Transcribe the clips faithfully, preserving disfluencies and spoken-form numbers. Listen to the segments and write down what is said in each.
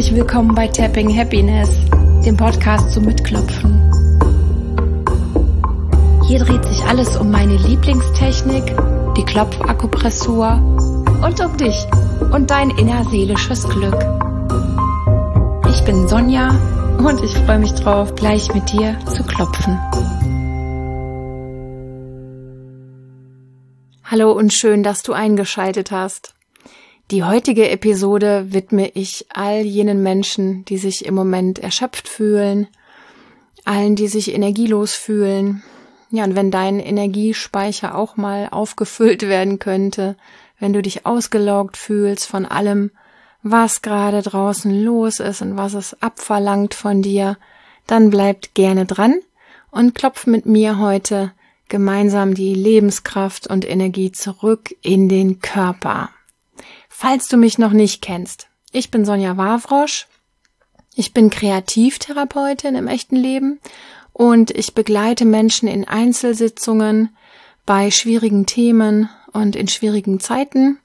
Herzlich willkommen bei Tapping Happiness, dem Podcast zum Mitklopfen. Hier dreht sich alles um meine Lieblingstechnik, die Klopfakupressur und um dich und dein innerseelisches Glück. Ich bin Sonja und ich freue mich drauf, gleich mit dir zu klopfen. Hallo und schön, dass du eingeschaltet hast. Die heutige Episode widme ich all jenen Menschen, die sich im Moment erschöpft fühlen, allen, die sich energielos fühlen. Ja, und wenn dein Energiespeicher auch mal aufgefüllt werden könnte, wenn du dich ausgelaugt fühlst von allem, was gerade draußen los ist und was es abverlangt von dir, dann bleibt gerne dran und klopf mit mir heute gemeinsam die Lebenskraft und Energie zurück in den Körper. Falls du mich noch nicht kennst, ich bin Sonja Wawrosch, ich bin Kreativtherapeutin im echten Leben und ich begleite Menschen in Einzelsitzungen bei schwierigen Themen und in schwierigen Zeiten.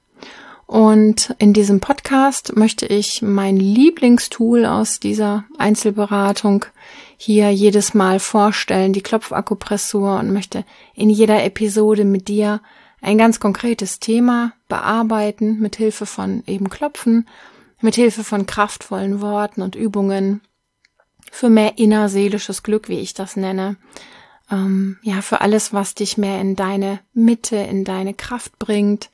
Und in diesem Podcast möchte ich mein Lieblingstool aus dieser Einzelberatung hier jedes Mal vorstellen, die Klopfakupressur, und möchte in jeder Episode mit dir ein ganz konkretes Thema bearbeiten, mit Hilfe von eben Klopfen, mit Hilfe von kraftvollen Worten und Übungen für mehr innerseelisches Glück, wie ich das nenne. Ähm, ja, für alles, was dich mehr in deine Mitte, in deine Kraft bringt,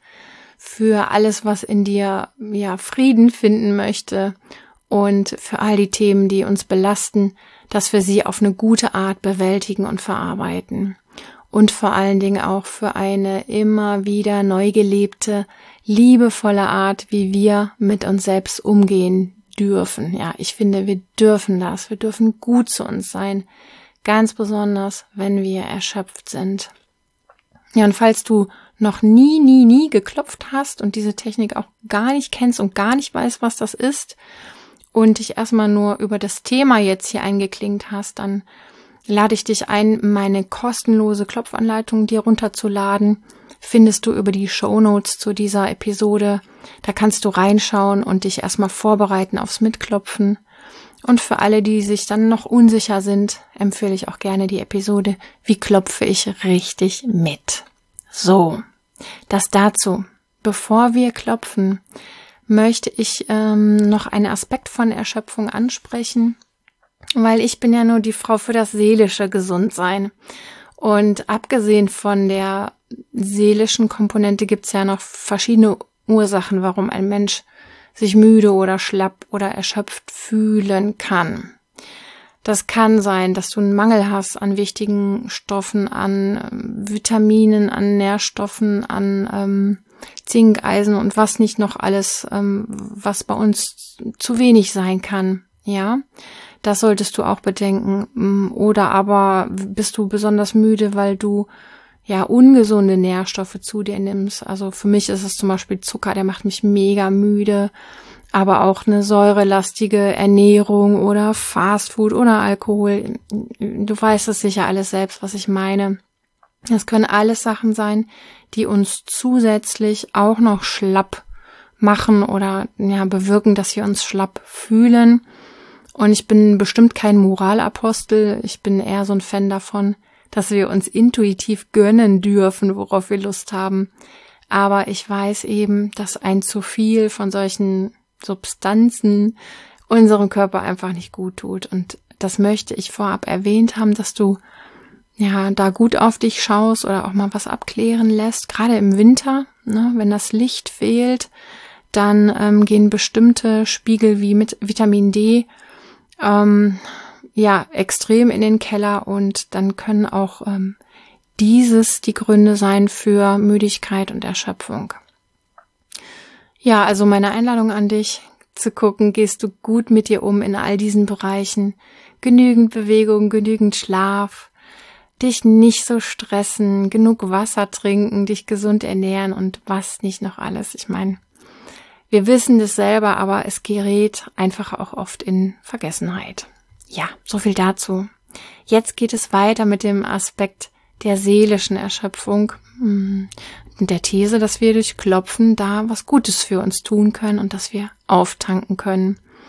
für alles, was in dir ja Frieden finden möchte und für all die Themen, die uns belasten, dass wir sie auf eine gute Art bewältigen und verarbeiten. Und vor allen Dingen auch für eine immer wieder neu gelebte, liebevolle Art, wie wir mit uns selbst umgehen dürfen. Ja, ich finde, wir dürfen das. Wir dürfen gut zu uns sein. Ganz besonders, wenn wir erschöpft sind. Ja, und falls du noch nie, nie, nie geklopft hast und diese Technik auch gar nicht kennst und gar nicht weißt, was das ist und dich erstmal nur über das Thema jetzt hier eingeklinkt hast, dann lade ich dich ein, meine kostenlose Klopfanleitung dir runterzuladen. Findest du über die Shownotes zu dieser Episode. Da kannst du reinschauen und dich erstmal vorbereiten aufs Mitklopfen. Und für alle, die sich dann noch unsicher sind, empfehle ich auch gerne die Episode Wie klopfe ich richtig mit? So, das dazu. Bevor wir klopfen, möchte ich ähm, noch einen Aspekt von Erschöpfung ansprechen. Weil ich bin ja nur die Frau für das seelische Gesundsein. Und abgesehen von der seelischen Komponente gibt es ja noch verschiedene Ursachen, warum ein Mensch sich müde oder schlapp oder erschöpft fühlen kann. Das kann sein, dass du einen Mangel hast an wichtigen Stoffen, an Vitaminen, an Nährstoffen, an ähm, Zink, Eisen und was nicht noch alles, ähm, was bei uns zu wenig sein kann. Ja, das solltest du auch bedenken. Oder aber bist du besonders müde, weil du ja ungesunde Nährstoffe zu dir nimmst. Also für mich ist es zum Beispiel Zucker, der macht mich mega müde. Aber auch eine säurelastige Ernährung oder Fastfood oder Alkohol. Du weißt es sicher alles selbst, was ich meine. Das können alles Sachen sein, die uns zusätzlich auch noch schlapp machen oder ja bewirken, dass wir uns schlapp fühlen. Und ich bin bestimmt kein Moralapostel, ich bin eher so ein Fan davon, dass wir uns intuitiv gönnen dürfen, worauf wir Lust haben. Aber ich weiß eben, dass ein zu viel von solchen Substanzen unserem Körper einfach nicht gut tut. Und das möchte ich vorab erwähnt haben, dass du ja da gut auf dich schaust oder auch mal was abklären lässt. Gerade im Winter, ne, wenn das Licht fehlt, dann ähm, gehen bestimmte Spiegel wie mit Vitamin D Ähm, ja, extrem in den Keller und dann können auch ähm, dieses die Gründe sein für Müdigkeit und Erschöpfung. Ja, also meine Einladung an dich, zu gucken, gehst du gut mit dir um in all diesen Bereichen. Genügend Bewegung, genügend Schlaf, dich nicht so stressen, genug Wasser trinken, dich gesund ernähren und was nicht noch alles. Ich meine, wir wissen das selber, aber es gerät einfach auch oft in Vergessenheit. Ja, so viel dazu. Jetzt geht es weiter mit dem Aspekt der seelischen Erschöpfung und der These, dass wir durch Klopfen da was Gutes für uns tun können und dass wir auftanken können.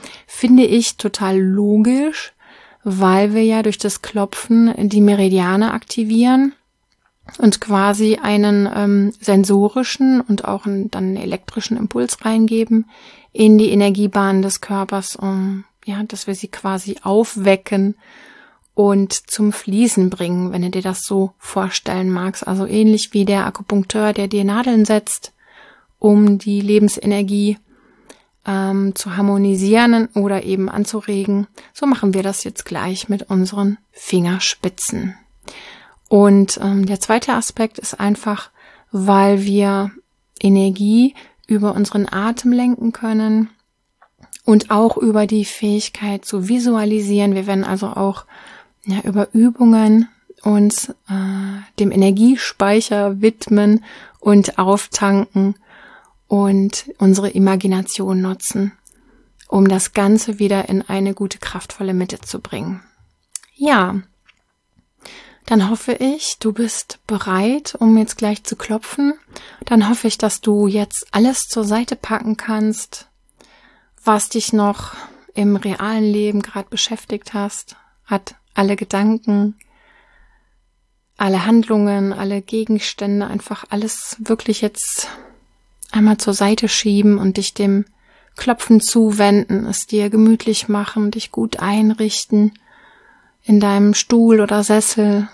finde ich total logisch, weil wir ja durch das Klopfen die Meridiane aktivieren und quasi einen ähm, sensorischen und auch einen, dann einen elektrischen Impuls reingeben in die Energiebahn des Körpers, um ja, dass wir sie quasi aufwecken und zum Fließen bringen, wenn du dir das so vorstellen magst. Also ähnlich wie der Akupunkteur, der dir Nadeln setzt, um die Lebensenergie ähm, zu harmonisieren oder eben anzuregen. So machen wir das jetzt gleich mit unseren Fingerspitzen. Und ähm, der zweite Aspekt ist einfach, weil wir Energie über unseren Atem lenken können und auch über die Fähigkeit zu visualisieren. Wir werden also auch ja, über Übungen uns äh, dem Energiespeicher widmen und auftanken und unsere Imagination nutzen, um das Ganze wieder in eine gute, kraftvolle Mitte zu bringen. Ja, dann hoffe ich, du bist bereit, um jetzt gleich zu klopfen. Dann hoffe ich, dass du jetzt alles zur Seite packen kannst, was dich noch im realen Leben gerade beschäftigt hast, hat alle Gedanken, alle Handlungen, alle Gegenstände, einfach alles wirklich jetzt einmal zur Seite schieben und dich dem Klopfen zuwenden, es dir gemütlich machen, dich gut einrichten in deinem Stuhl oder Sessel.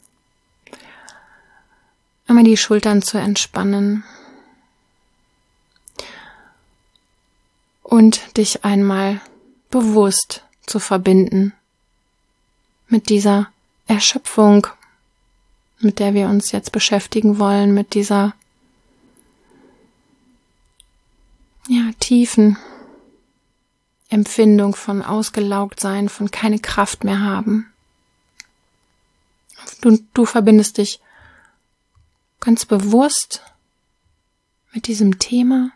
Einmal die Schultern zu entspannen und dich einmal bewusst zu verbinden mit dieser Erschöpfung, mit der wir uns jetzt beschäftigen wollen, mit dieser ja, tiefen Empfindung von ausgelaugt sein, von keine Kraft mehr haben. Du, du verbindest dich ganz bewusst mit diesem Thema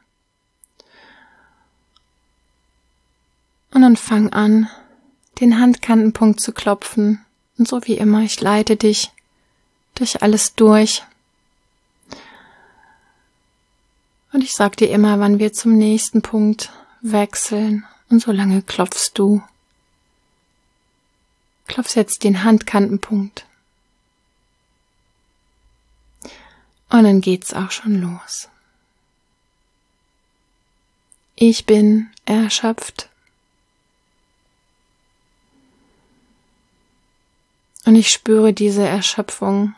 und dann fang an, den Handkantenpunkt zu klopfen. Und so wie immer, ich leite dich durch alles durch. Und ich sag dir immer, wann wir zum nächsten Punkt wechseln. Und so lange klopfst du. Klopfst jetzt den Handkantenpunkt. Und dann geht's auch schon los. Ich bin erschöpft. Und ich spüre diese Erschöpfung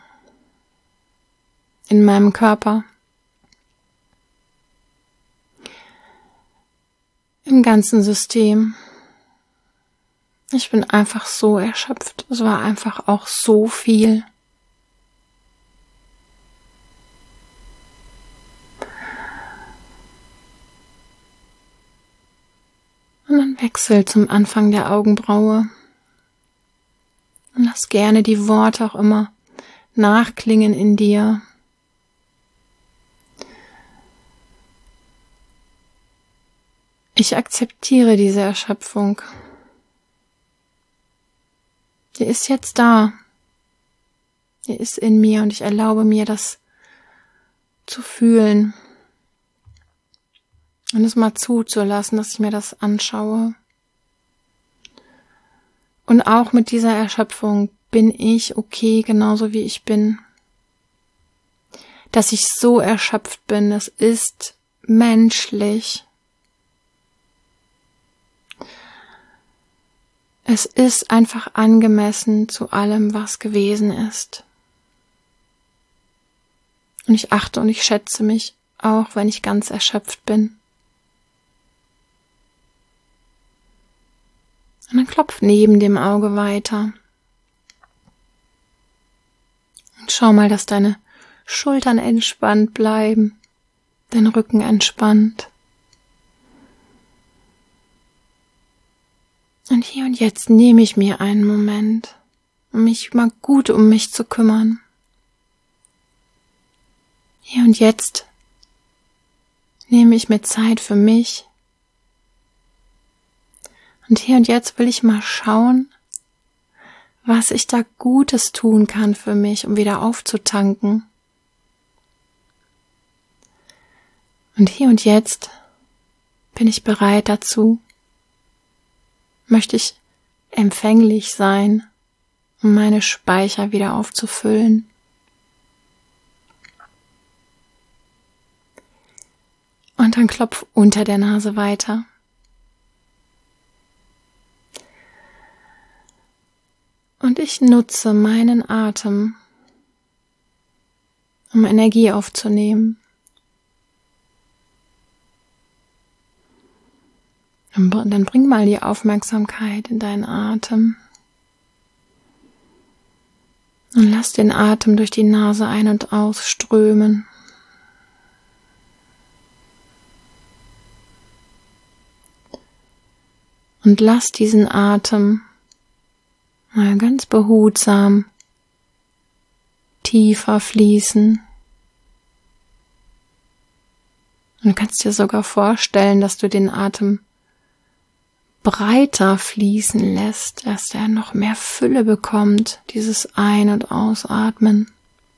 in meinem Körper, im ganzen System. Ich bin einfach so erschöpft. Es war einfach auch so viel. Und dann wechsel zum Anfang der Augenbraue. Und lass gerne die Worte auch immer nachklingen in dir. Ich akzeptiere diese Erschöpfung. Die ist jetzt da. Die ist in mir und ich erlaube mir, das zu fühlen. Und es mal zuzulassen, dass ich mir das anschaue. Und auch mit dieser Erschöpfung bin ich okay, genauso wie ich bin. Dass ich so erschöpft bin, das ist menschlich. Es ist einfach angemessen zu allem, was gewesen ist. Und ich achte und ich schätze mich, auch wenn ich ganz erschöpft bin. Und dann klopf neben dem Auge weiter. Und schau mal, dass deine Schultern entspannt bleiben, dein Rücken entspannt. Und hier und jetzt nehme ich mir einen Moment, um mich mal gut um mich zu kümmern. Hier und jetzt nehme ich mir Zeit für mich. Und hier und jetzt will ich mal schauen, was ich da Gutes tun kann für mich, um wieder aufzutanken. Und hier und jetzt bin ich bereit dazu, möchte ich empfänglich sein, um meine Speicher wieder aufzufüllen. Und dann klopf unter der Nase weiter. Und ich nutze meinen Atem, um Energie aufzunehmen. Und dann bring mal die Aufmerksamkeit in deinen Atem. Und lass den Atem durch die Nase ein- und ausströmen. Und lass diesen Atem mal ganz behutsam tiefer fließen. Und du kannst dir sogar vorstellen, dass du den Atem breiter fließen lässt, dass er noch mehr Fülle bekommt, dieses Ein- und Ausatmen.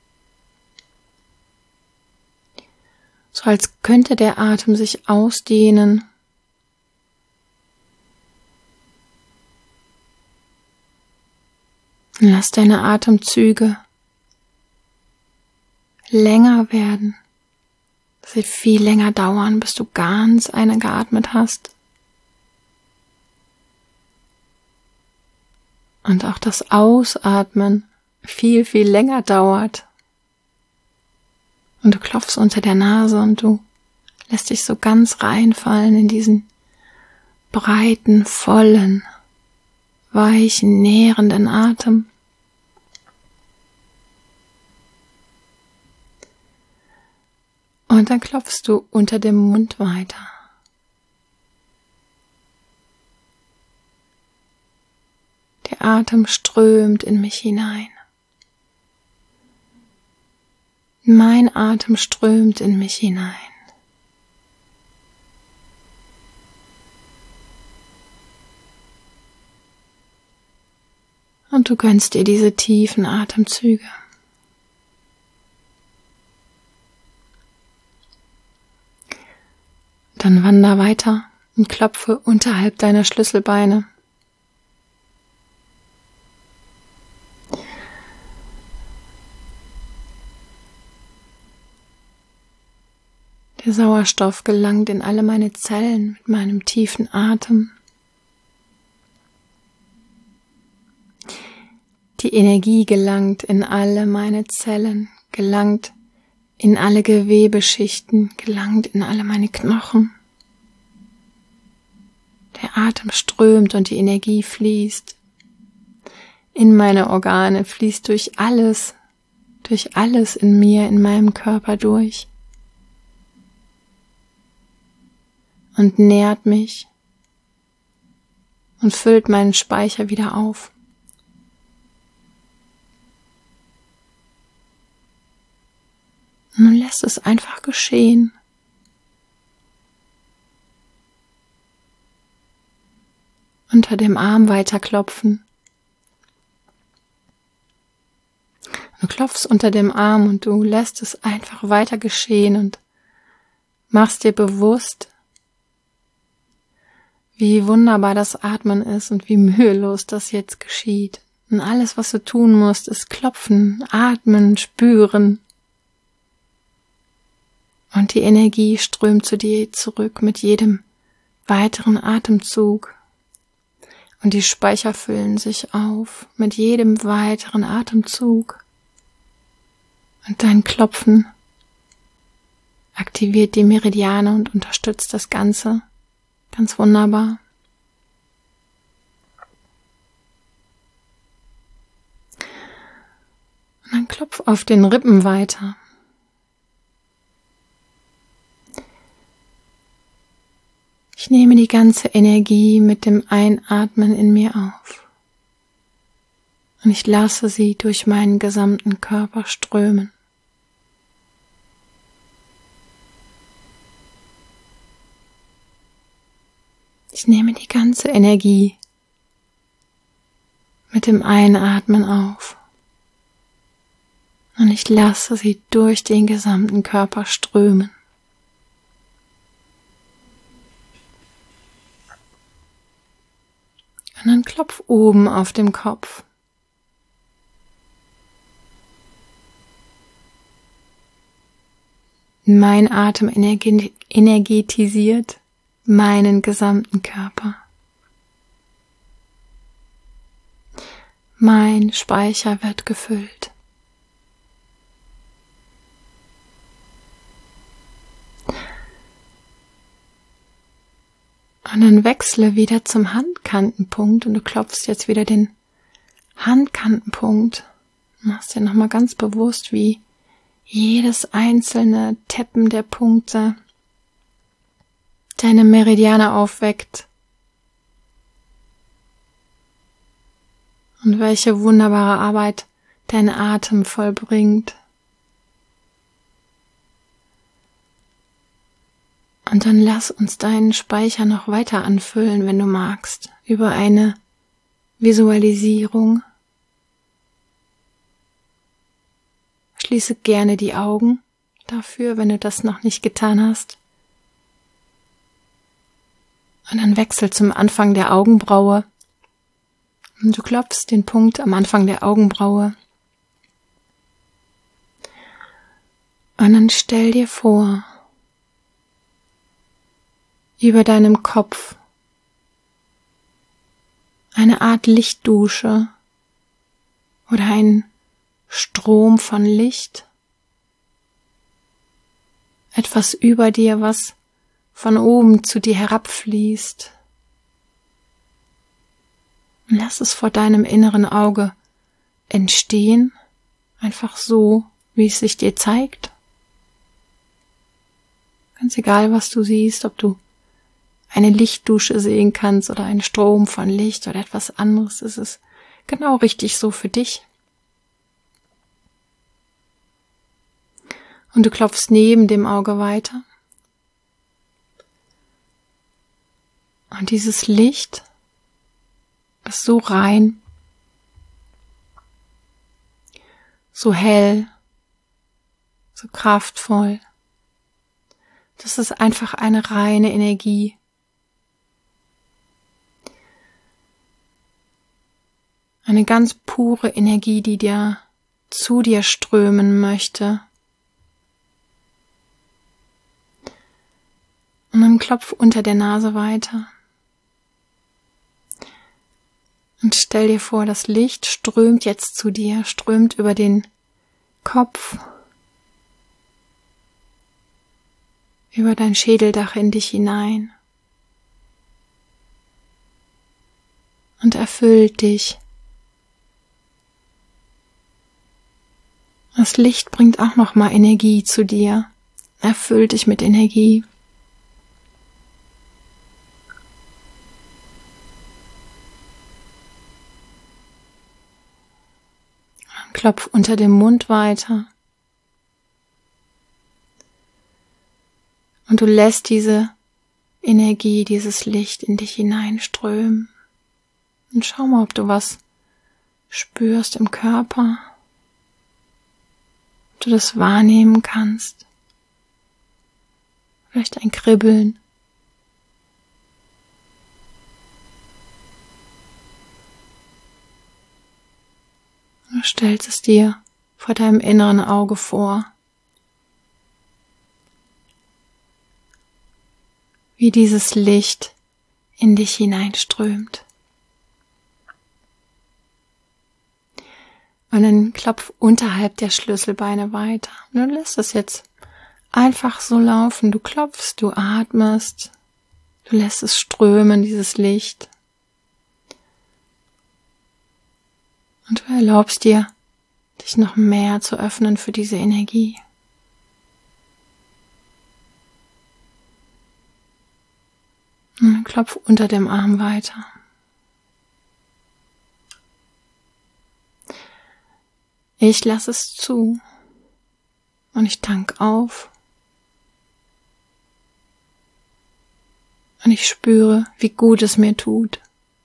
So als könnte der Atem sich ausdehnen. Lass deine Atemzüge länger werden, dass sie viel länger dauern, bis du ganz eingeatmet hast. Und auch das Ausatmen viel, viel länger dauert. Und du klopfst unter der Nase und du lässt dich so ganz reinfallen in diesen breiten, vollen, weichen, nährenden Atem. Und dann klopfst du unter dem Mund weiter. Der Atem strömt in mich hinein. Mein Atem strömt in mich hinein. Und du gönnst dir diese tiefen Atemzüge. Dann wander weiter und klopfe unterhalb deiner Schlüsselbeine. Der Sauerstoff gelangt in alle meine Zellen mit meinem tiefen Atem. Die Energie gelangt in alle meine Zellen, gelangt in alle Gewebeschichten, gelangt in alle meine Knochen. Der Atem strömt und die Energie fließt in meine Organe, fließt durch alles, durch alles in mir, in meinem Körper durch und nährt mich und füllt meinen Speicher wieder auf. Nun lässt es einfach geschehen. Unter dem Arm weiterklopfen. Du klopfst unter dem Arm und du lässt es einfach weiter geschehen und machst dir bewusst, wie wunderbar das Atmen ist und wie mühelos das jetzt geschieht. Und alles, was du tun musst, ist klopfen, atmen, spüren. Und die Energie strömt zu dir zurück mit jedem weiteren Atemzug. Und die Speicher füllen sich auf mit jedem weiteren Atemzug. Und dein Klopfen aktiviert die Meridiane und unterstützt das Ganze ganz wunderbar. Und dann klopf auf den Rippen weiter. Ich nehme die ganze Energie mit dem Einatmen in mir auf und ich lasse sie durch meinen gesamten Körper strömen. Ich nehme die ganze Energie mit dem Einatmen auf und ich lasse sie durch den gesamten Körper strömen. Und dann klopf oben auf dem Kopf. Mein Atem energe- energetisiert meinen gesamten Körper. Mein Speicher wird gefüllt. Und dann wechsle wieder zum Handkantenpunkt und du klopfst jetzt wieder den Handkantenpunkt. Machst dir nochmal ganz bewusst, wie jedes einzelne Tappen der Punkte deine Meridiane aufweckt. Und welche wunderbare Arbeit dein Atem vollbringt. Und dann lass uns deinen Speicher noch weiter anfüllen, wenn du magst, über eine Visualisierung. Schließe gerne die Augen dafür, wenn du das noch nicht getan hast. Und dann wechsel zum Anfang der Augenbraue. Und du klopfst den Punkt am Anfang der Augenbraue. Und dann stell dir vor, über deinem Kopf eine Art Lichtdusche oder ein Strom von Licht, etwas über dir, was von oben zu dir herabfließt. Und lass es vor deinem inneren Auge entstehen, einfach so, wie es sich dir zeigt. Ganz egal, was du siehst, ob du eine Lichtdusche sehen kannst oder einen Strom von Licht oder etwas anderes, ist es genau richtig so für dich. Und du klopfst neben dem Auge weiter. Und dieses Licht ist so rein, so hell, so kraftvoll. Das ist einfach eine reine Energie. Eine ganz pure Energie, die dir zu dir strömen möchte. Und dann klopf unter der Nase weiter. Und stell dir vor, das Licht strömt jetzt zu dir, strömt über den Kopf, über dein Schädeldach in dich hinein und erfüllt dich. Das Licht bringt auch nochmal Energie zu dir, erfüllt dich mit Energie. Klopf unter dem Mund weiter. Und du lässt diese Energie, dieses Licht in dich hineinströmen. Und schau mal, ob du was spürst im Körper. Ob du das wahrnehmen kannst. Vielleicht ein Kribbeln. Du stellst es dir vor deinem inneren Auge vor, wie dieses Licht in dich hineinströmt. Und dann klopf unterhalb der Schlüsselbeine weiter. Und du lässt es jetzt einfach so laufen. Du klopfst, du atmest, du lässt es strömen, dieses Licht. Und du erlaubst dir, dich noch mehr zu öffnen für diese Energie. Und dann klopf unter dem Arm weiter. Ich lasse es zu und ich tank auf und ich spüre, wie gut es mir tut.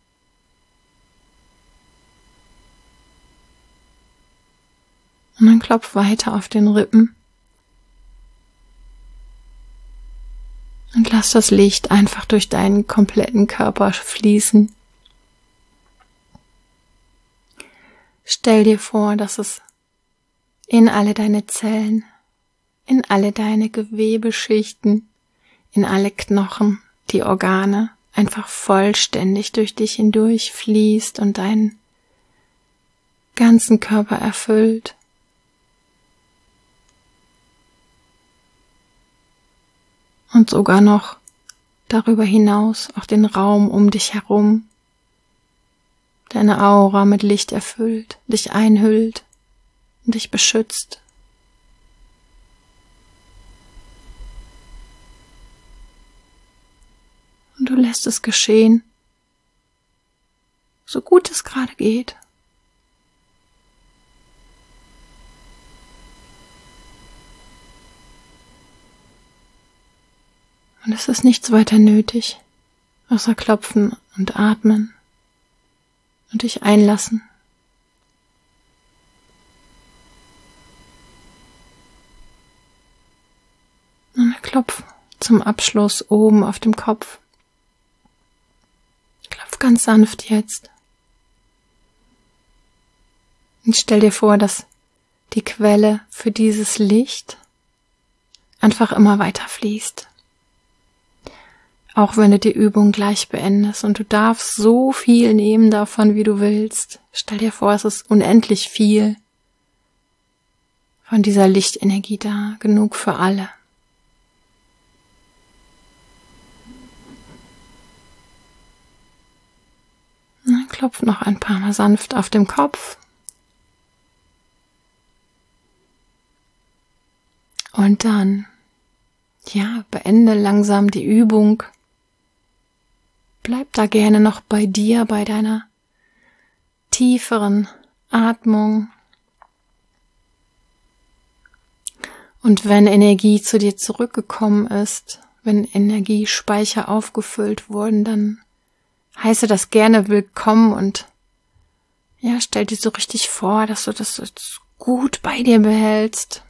Und dann klopf weiter auf den Rippen und lass das Licht einfach durch deinen kompletten Körper fließen. Stell dir vor, dass es in alle deine Zellen, in alle deine Gewebeschichten, in alle Knochen, die Organe einfach vollständig durch dich hindurch fließt und deinen ganzen Körper erfüllt. Und sogar noch darüber hinaus auch den Raum um dich herum, deine Aura mit Licht erfüllt, dich einhüllt und dich beschützt. Und du lässt es geschehen, so gut es gerade geht. Und es ist nichts weiter nötig, außer klopfen und atmen und dich einlassen. Und klopf zum Abschluss oben auf dem Kopf. Klopf ganz sanft jetzt. Und stell dir vor, dass die Quelle für dieses Licht einfach immer weiter fließt. Auch wenn du die Übung gleich beendest und du darfst so viel nehmen davon, wie du willst. Stell dir vor, es ist unendlich viel von dieser Lichtenergie da, genug für alle. Na, klopf noch ein paar Mal sanft auf dem Kopf. Und dann, ja, beende langsam die Übung. Bleib da gerne noch bei dir, bei deiner tieferen Atmung. Und wenn Energie zu dir zurückgekommen ist, wenn Energiespeicher aufgefüllt wurden, dann heiße das gerne willkommen und ja, stell dir so richtig vor, dass du das jetzt gut bei dir behältst.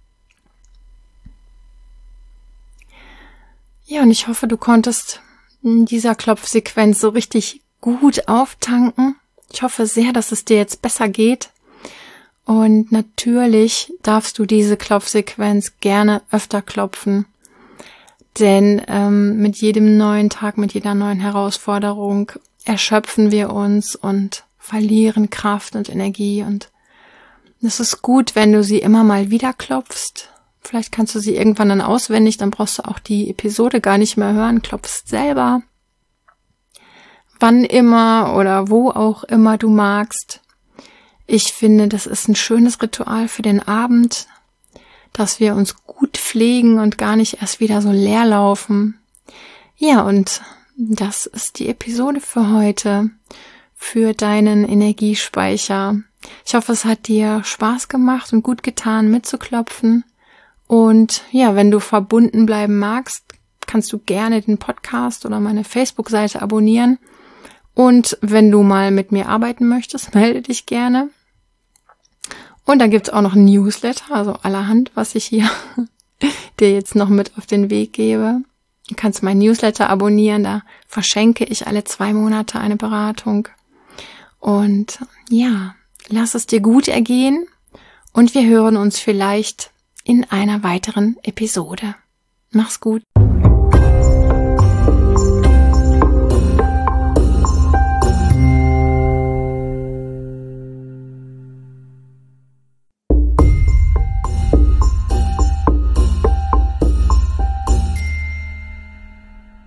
Ja, und ich hoffe, du konntest in dieser Klopfsequenz so richtig gut auftanken. Ich hoffe sehr, dass es dir jetzt besser geht. Und natürlich darfst du diese Klopfsequenz gerne öfter klopfen. Denn ähm, mit jedem neuen Tag, mit jeder neuen Herausforderung erschöpfen wir uns und verlieren Kraft und Energie. Und es ist gut, wenn du sie immer mal wieder klopfst. Vielleicht kannst du sie irgendwann dann auswendig, dann brauchst du auch die Episode gar nicht mehr hören, klopfst selber. Wann immer oder wo auch immer du magst. Ich finde, das ist ein schönes Ritual für den Abend, dass wir uns gut pflegen und gar nicht erst wieder so leer laufen. Ja, und das ist die Episode für heute, für deinen Energiespeicher. Ich hoffe, es hat dir Spaß gemacht und gut getan, mitzuklopfen. Und ja, wenn du verbunden bleiben magst, kannst du gerne den Podcast oder meine Facebook-Seite abonnieren. Und wenn du mal mit mir arbeiten möchtest, melde dich gerne. Und dann gibt's auch noch ein Newsletter, also allerhand, was ich hier dir jetzt noch mit auf den Weg gebe. Du kannst meinen Newsletter abonnieren, da verschenke ich alle zwei Monate eine Beratung. Und ja, lass es dir gut ergehen und wir hören uns vielleicht in einer weiteren Episode. Mach's gut.